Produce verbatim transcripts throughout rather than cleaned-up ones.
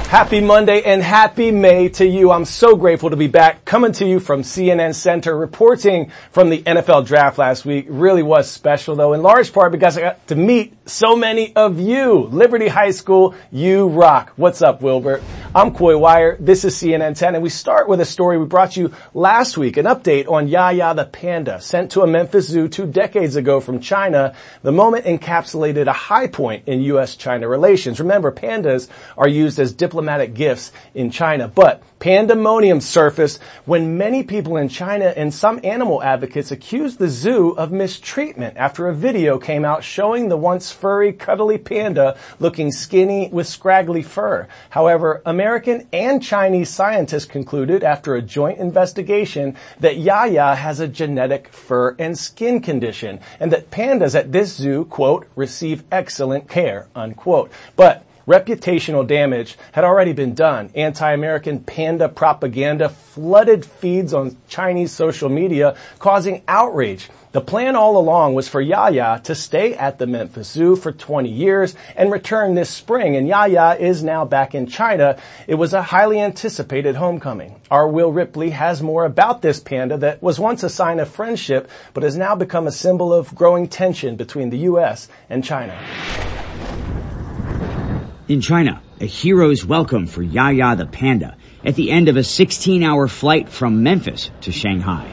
Happy Monday and happy May to you. I'm so grateful to be back coming to you from C N N Center, reporting from the N F L draft last week. It really was special though, in large part because I got to meet so many of you. Liberty High School, you rock. What's up, Wilbert? I'm Coy Wire. This is C N N ten, and we start with a story we brought you last week, an update on Yaya the panda, sent to a Memphis zoo two decades ago from China. The moment encapsulated a high point in U S China relations. Remember, pandas are used as diplomatic gifts in China, but pandemonium surfaced when many people in China and some animal advocates accused the zoo of mistreatment after a video came out showing the once furry, cuddly panda looking skinny with scraggly fur. However, American and Chinese scientists concluded after a joint investigation that Yaya has a genetic fur and skin condition and that pandas at this zoo, quote, receive excellent care, unquote. But reputational damage had already been done. Anti-American panda propaganda flooded feeds on Chinese social media, causing outrage. The plan all along was for Yaya to stay at the Memphis Zoo for twenty years and return this spring, and Yaya is now back in China. It was a highly anticipated homecoming. Our Will Ripley has more about this panda that was once a sign of friendship, but has now become a symbol of growing tension between the U S and China. In China, a hero's welcome for Yaya the panda at the end of a sixteen-hour flight from Memphis to Shanghai.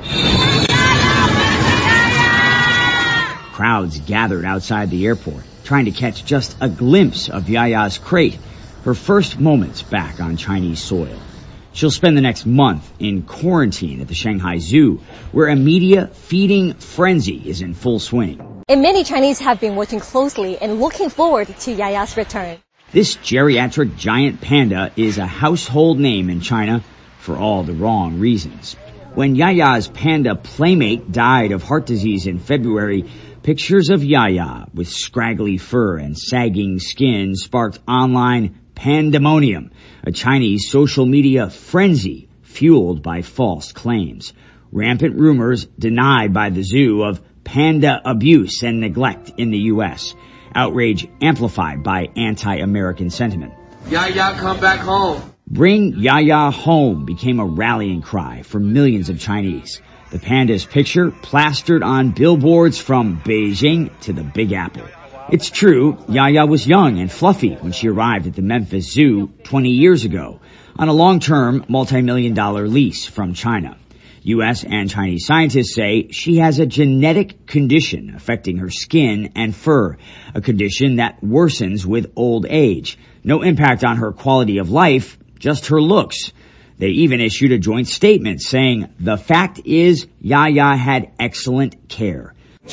Crowds gathered outside the airport, trying to catch just a glimpse of Yaya's crate, her first moments back on Chinese soil. She'll spend the next month in quarantine at the Shanghai Zoo, where a media feeding frenzy is in full swing. And many Chinese have been watching closely and looking forward to Yaya's return. This geriatric giant panda is a household name in China for all the wrong reasons. When Yaya's panda playmate died of heart disease in February, pictures of Yaya with scraggly fur and sagging skin sparked online pandemonium, a Chinese social media frenzy fueled by false claims. Rampant rumors denied by the zoo of panda abuse and neglect in the U S Outrage amplified by anti-American sentiment. Yaya, come back home. Bring Yaya home became a rallying cry for millions of Chinese. The panda's picture plastered on billboards from Beijing to the Big Apple. It's true, Yaya was young and fluffy when she arrived at the Memphis Zoo twenty years ago on a long-term, multi-million dollar lease from China. U S and Chinese scientists say she has a genetic condition affecting her skin and fur, a condition that worsens with old age. No impact on her quality of life, just her looks. They even issued a joint statement saying, the fact is Yaya had excellent care.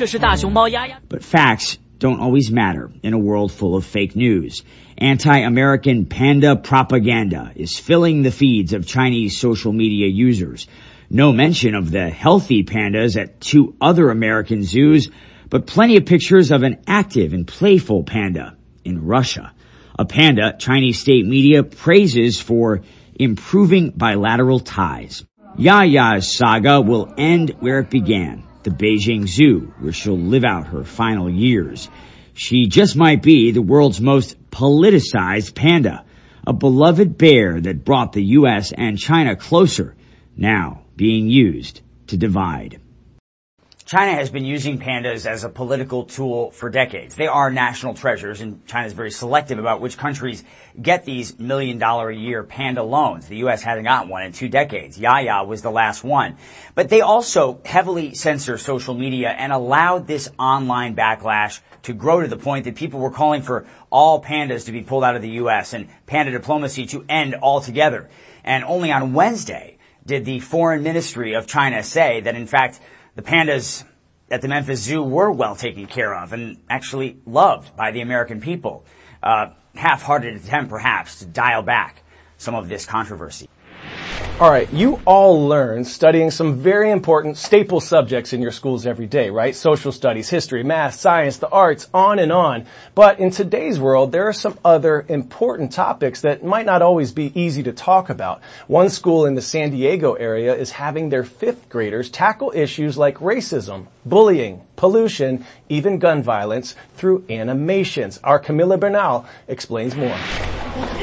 But facts don't always matter in a world full of fake news. Anti-American panda propaganda is filling the feeds of Chinese social media users. No mention of the healthy pandas at two other American zoos, but plenty of pictures of an active and playful panda in Russia. A panda Chinese state media praises for improving bilateral ties. Yaya's saga will end where it began, the Beijing Zoo, where she'll live out her final years. She just might be the world's most politicized panda, a beloved bear that brought the U S and China closer, now being used to divide. China has been using pandas as a political tool for decades. They are national treasures, and China is very selective about which countries get these million dollar a year panda loans. The U S hasn't gotten one in two decades. Yaya was the last one. But they also heavily censor social media and allowed this online backlash to grow to the point that people were calling for all pandas to be pulled out of the U S and panda diplomacy to end altogether. And only on Wednesday did the Foreign Ministry of China say that, in fact, the pandas at the Memphis Zoo were well taken care of and actually loved by the American people. Uh, half-hearted attempt, perhaps, to dial back some of this controversy. All right, you all learn studying some very important staple subjects in your schools every day, right? Social studies, history, math, science, the arts, on and on. But in today's world, there are some other important topics that might not always be easy to talk about. One school in the San Diego area is having their fifth graders tackle issues like racism, bullying, pollution, even gun violence through animations. Our Camila Bernal explains more.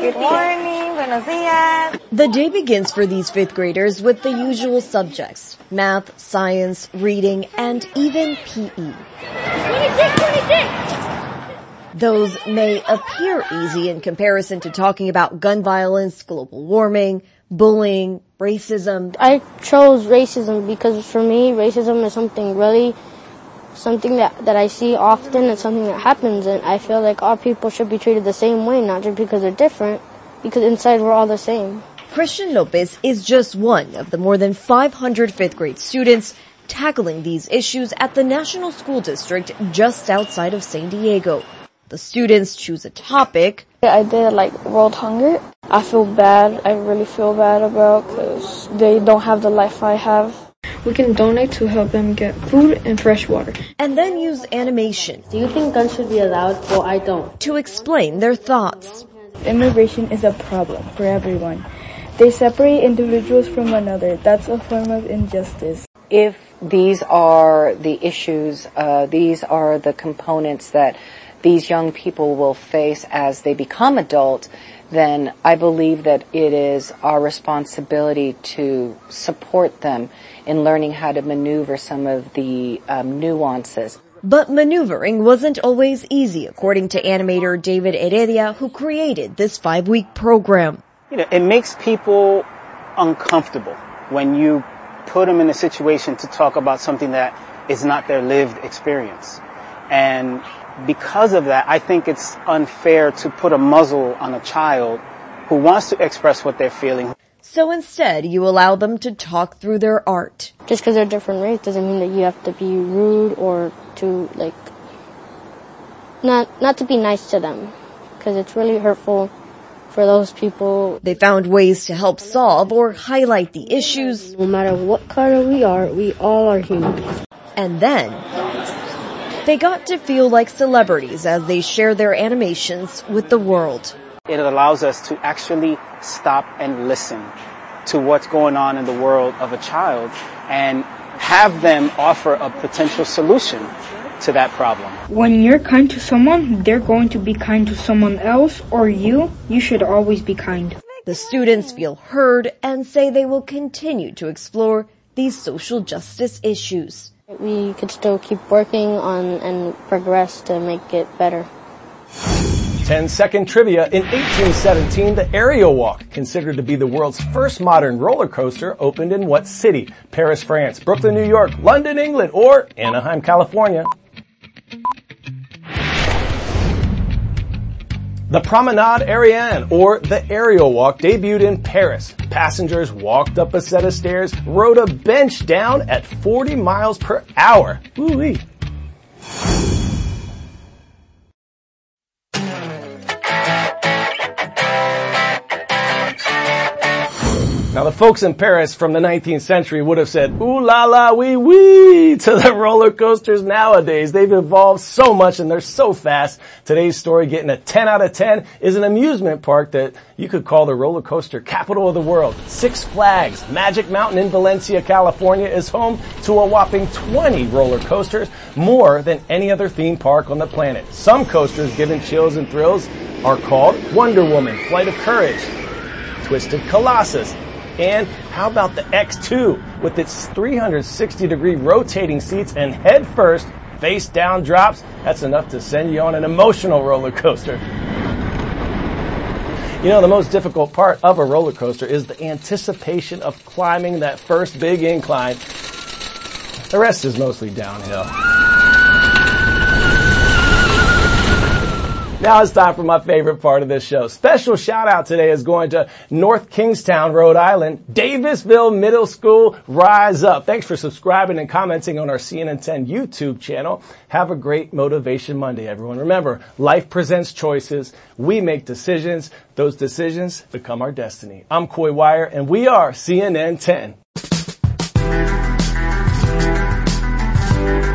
Good morning, buenos dias. The day begins for these fifth graders with the usual subjects: math, science, reading, and even P E. twenty-six, twenty-six. Those may appear easy in comparison to talking about gun violence, global warming, bullying, racism. I chose racism because for me, racism is something really, something that, that I see often and something that happens, and I feel like all people should be treated the same way, not just because they're different, because inside we're all the same. Christian Lopez is just one of the more than five hundred fifth grade students tackling these issues at the National School District just outside of San Diego. The students choose a topic. I did like world hunger. I feel bad. I really feel bad about because they don't have the life I have. We can donate to help them get food and fresh water. And then use animation. Do you think guns should be allowed? Well, I don't. To explain their thoughts. Immigration is a problem for everyone. They separate individuals from one another. That's a form of injustice. If these are the issues, uh, these are the components that these young people will face as they become adult, then I believe that it is our responsibility to support them in learning how to maneuver some of the um, nuances. But maneuvering wasn't always easy, according to animator David Heredia, who created this five-week program. You know, it makes people uncomfortable when you put them in a situation to talk about something that is not their lived experience. And because of that, I think it's unfair to put a muzzle on a child who wants to express what they're feeling. So instead, you allow them to talk through their art. Just because they're different race doesn't mean that you have to be rude or to, like, not not to be nice to them, because it's really hurtful for those people. They found ways to help solve or highlight the issues. No matter what color we are, we all are human. And then they got to feel like celebrities as they share their animations with the world. It allows us to actually stop and listen to what's going on in the world of a child and have them offer a potential solution to that problem. When you're kind to someone, they're going to be kind to someone else, or you, you should always be kind. The students feel heard and say they will continue to explore these social justice issues. We could still keep working on and progress to make it better. ten second trivia. In eighteen seventeen, the Aerial Walk, considered to be the world's first modern roller coaster, opened in what city? Paris, France, Brooklyn, New York, London, England, or Anaheim, California? The Promenade Aérienne, or the Aerial Walk, debuted in Paris. Passengers walked up a set of stairs, rode a bench down at forty miles per hour. Woo-wee. Now, the folks in Paris from the nineteenth century would have said, ooh la la wee wee to the roller coasters nowadays. They've evolved so much and they're so fast. Today's story, getting a ten out of ten, is an amusement park that you could call the roller coaster capital of the world. Six Flags Magic Mountain in Valencia, California is home to a whopping twenty roller coasters, more than any other theme park on the planet. Some coasters giving chills and thrills are called Wonder Woman, Flight of Courage, Twisted Colossus, and how about the X two with its three hundred sixty degree rotating seats and head first, face down drops? That's enough to send you on an emotional roller coaster. You know, the most difficult part of a roller coaster is the anticipation of climbing that first big incline. The rest is mostly downhill. Now it's time for my favorite part of this show. Special shout out today is going to North Kingstown, Rhode Island, Davisville Middle School, Rise Up. Thanks for subscribing and commenting on our C N N ten YouTube channel. Have a great Motivation Monday, everyone. Remember, life presents choices. We make decisions. Those decisions become our destiny. I'm Coy Wire, and we are C N N ten.